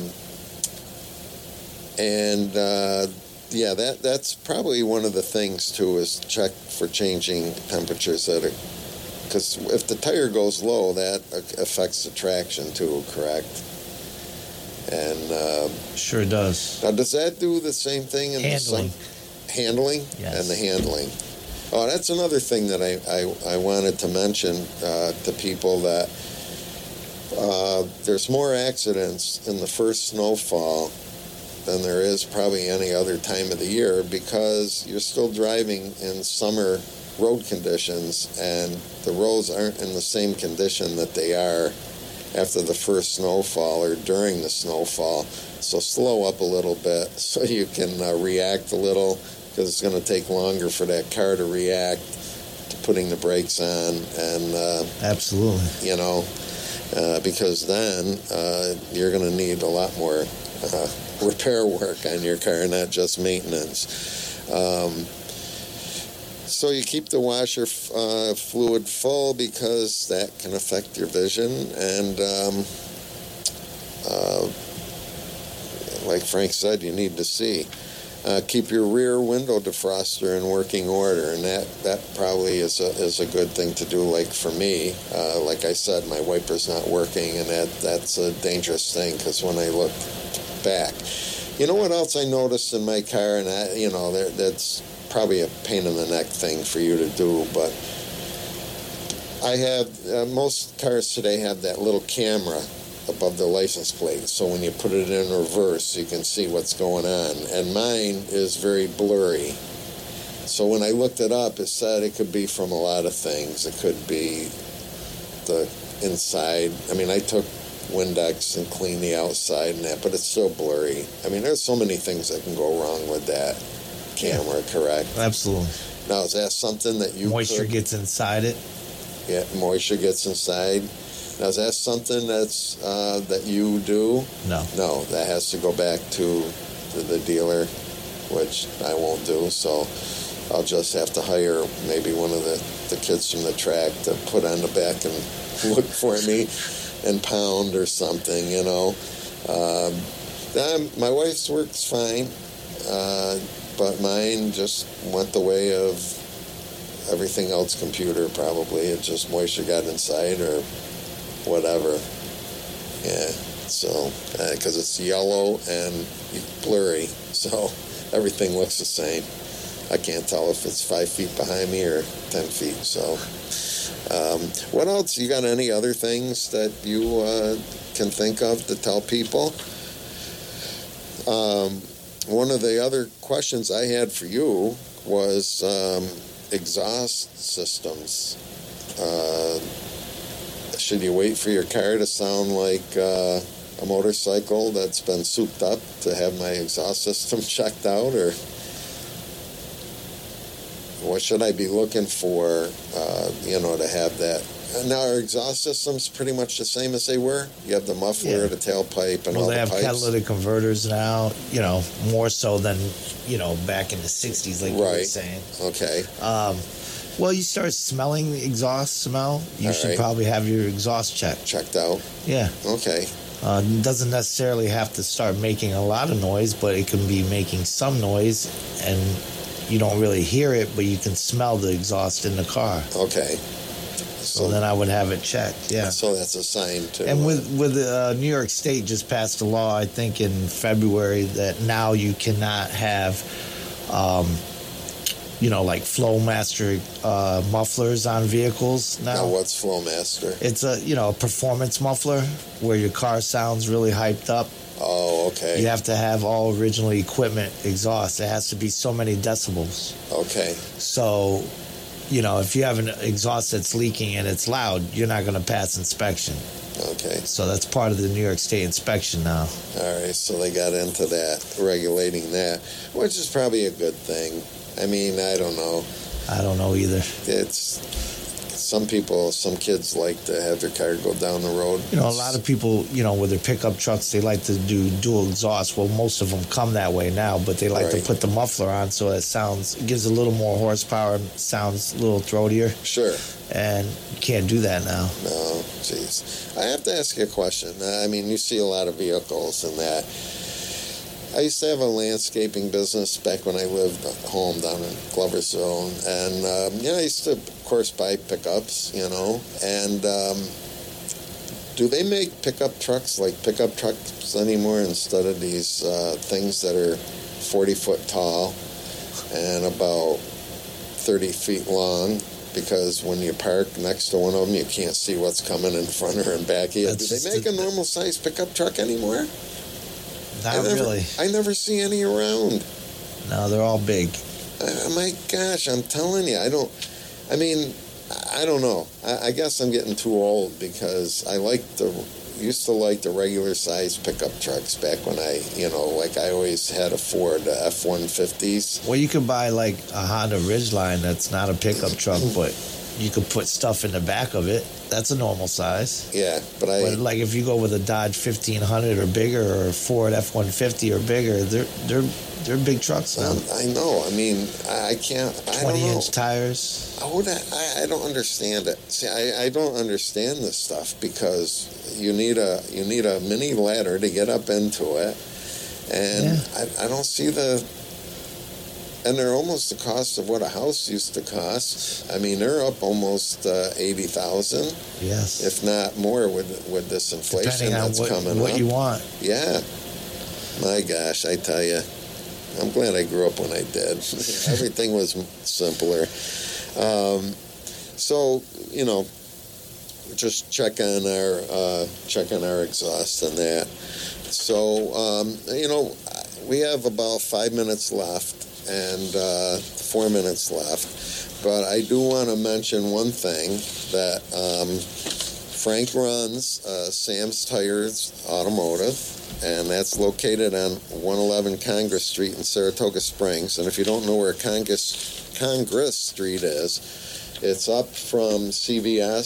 and. Uh, Yeah, that that's probably one of the things, too, is check for changing temperatures. That because if the tire goes low, that affects the traction, too, correct? And uh, sure does. Now, does that do the same thing? In handling. The handling? Yes. And the handling. Oh, that's another thing that I, I, I wanted to mention uh, to people, that uh, there's more accidents in the first snowfall than there is probably any other time of the year, because you're still driving in summer road conditions, and the roads aren't in the same condition that they are after the first snowfall or during the snowfall. So slow up a little bit so you can uh, react a little, because it's going to take longer for that car to react to putting the brakes on. And uh, absolutely, you know, uh, because then uh, you're going to need a lot more uh, repair work on your car, not just maintenance. Um, so you keep the washer uh, fluid full, because that can affect your vision. And um, uh, like Frank said, you need to see. Uh, keep your rear window defroster in working order, and that, that probably is a is a good thing to do. Like for me, uh, like I said, my wiper's not working, and that that's a dangerous thing, because when I look back, you know what else I noticed in my car, and I, you know, there, that's probably a pain in the neck thing for you to do, but I have uh, most cars today have that little camera above the license plate, so when you put it in reverse, you can see what's going on. And mine is very blurry. So when I looked it up, it said it could be from a lot of things. It could be the inside. I mean, I took Windex and cleaned the outside and that, but it's still blurry. I mean, there's so many things that can go wrong with that camera, correct? Absolutely. Now, is that something that you moisture could, gets inside it? Yeah, moisture gets inside. Now, is that something that's uh, that you do? No. No, that has to go back to the, the dealer, which I won't do. So I'll just have to hire maybe one of the, the kids from the track to put on the back and look for me and pound or something, you know. Um, then my wife's works fine, uh, but mine just went the way of everything else computer probably. It just moisture got inside or whatever. Yeah, so, because uh, it's yellow and blurry, so everything looks the same. I can't tell if it's five feet behind me or ten feet, so. Um, what else? You got any other things that you uh, can think of to tell people? Um, one of the other questions I had for you was um, exhaust systems. Uh, should you wait for your car to sound like uh, a motorcycle that's been souped up to have my exhaust system checked out, or what should I be looking for, uh, you know, to have that? Now, are exhaust systems pretty much the same as they were? You have the muffler, Yeah. the tailpipe, and well, all they the have pipes? catalytic converters now, you know, more so than, you know, back in the sixties, like you were Right. saying. Okay. Um, well, you start smelling the exhaust smell, you All should right. probably have your exhaust checked. Checked out? Yeah. Okay. Uh, it doesn't necessarily have to start making a lot of noise, but it can be making some noise, and you don't really hear it, but you can smell the exhaust in the car. Okay. So, then I would have it checked, yeah. So that's a sign to... And with with uh, New York State just passed a law, I think in February, that now you cannot have, um, you know, like Flowmaster uh, mufflers on vehicles now. Now, what's Flowmaster? It's a, you know, a performance muffler where your car sounds really hyped up. Oh, okay. You have to have all original equipment exhaust. It has to be so many decibels. Okay. So, you know, if you have an exhaust that's leaking and it's loud, you're not going to pass inspection. Okay. So that's part of the New York State inspection now. All right, so they got into that, regulating that, which is probably a good thing. I mean, I don't know. I don't know either. It's... Some people, some kids like to have their car go down the road. You know, a lot of people, you know, with their pickup trucks, they like to do dual exhaust. Well, most of them come that way now, but they like Right. to put the muffler on so it sounds, it gives a little more horsepower, sounds a little throatier. Sure. And you can't do that now. No, jeez. I have to ask you a question. I mean, you see a lot of vehicles and that. I used to have a landscaping business back when I lived home down in Gloversville, and um, yeah, I used to, of course, buy pickups, you know. And um, do they make pickup trucks like pickup trucks anymore instead of these uh, things that are forty foot tall and about thirty feet long? Because when you park next to one of them, you can't see what's coming in front or in back of you. That's Do they make the, a normal size pickup truck anymore? Not I never, really. I never see any around. No, they're all big. Uh, my gosh, I'm telling you, I don't, I mean, I don't know. I, I guess I'm getting too old because I like the, used to like the regular size pickup trucks back when I, you know, like I always had a Ford uh, F one fifties. Well, you could buy like a Honda Ridgeline that's not a pickup truck, but you could put stuff in the back of it. That's a normal size. Yeah, but I... But like if you go with a Dodge fifteen hundred or bigger, or a Ford F one fifty or bigger, they're they're they're big trucks now. Um, I know. I mean, I, I can't... I don't know. twenty inch tires. Oh, that, I, I don't understand it. See, I, I don't understand this stuff because you need a you need a mini ladder to get up into it, and Yeah. I, I don't see the... And they're almost the cost of what a house used to cost. I mean, they're up almost uh, eighty thousand, Yes. if not more, with with this inflation Depending on that's what, coming what up. you want. Yeah. My gosh, I tell you, I'm glad I grew up when I did. Everything was simpler. Um, so, you know, just check on our uh, check on our exhaust and that. So, um, you know, we have about five minutes left and uh, four minutes left. But I do want to mention one thing that um, Frank runs uh, Sam's Tires Automotive, and that's located on one eleven Congress Street in Saratoga Springs. And if you don't know where Congress, Congress Street is, it's up from C V S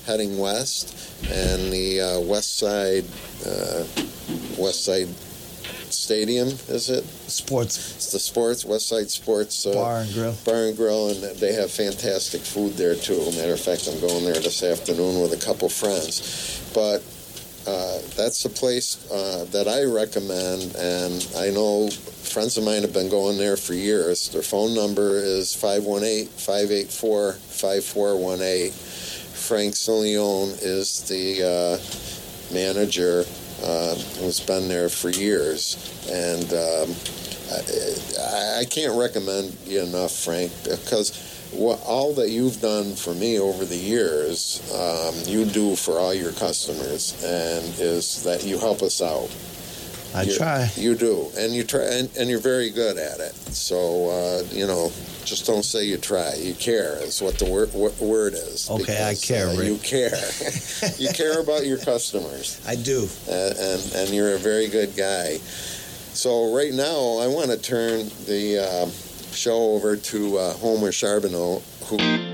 heading west, and the uh, West Side uh, West Side Stadium, is it? Sports. It's the Sports, West Side Sports uh, Bar and Grill. Bar and Grill, and they have fantastic food there, too. Matter of fact, I'm going there this afternoon with a couple friends. But uh, that's a place uh, that I recommend, and I know friends of mine have been going there for years. Their phone number is five one eight, five eight four, five four one eight. Frank Silione is the uh, manager uh, who's been there for years. And um, I, I can't recommend you enough, Frank, because what, all that you've done for me over the years, um, you do for all your customers, and is that you help us out. I you, try. You do, and you try, and, and you're very good at it. So uh, you know, just don't say you try. You care is what the word word is. Okay, because, I care. Uh, Rick. you care. You care about your customers. I do, uh, and and you're a very good guy. So right now, I want to turn the uh, show over to uh, Homer Charbonneau, who.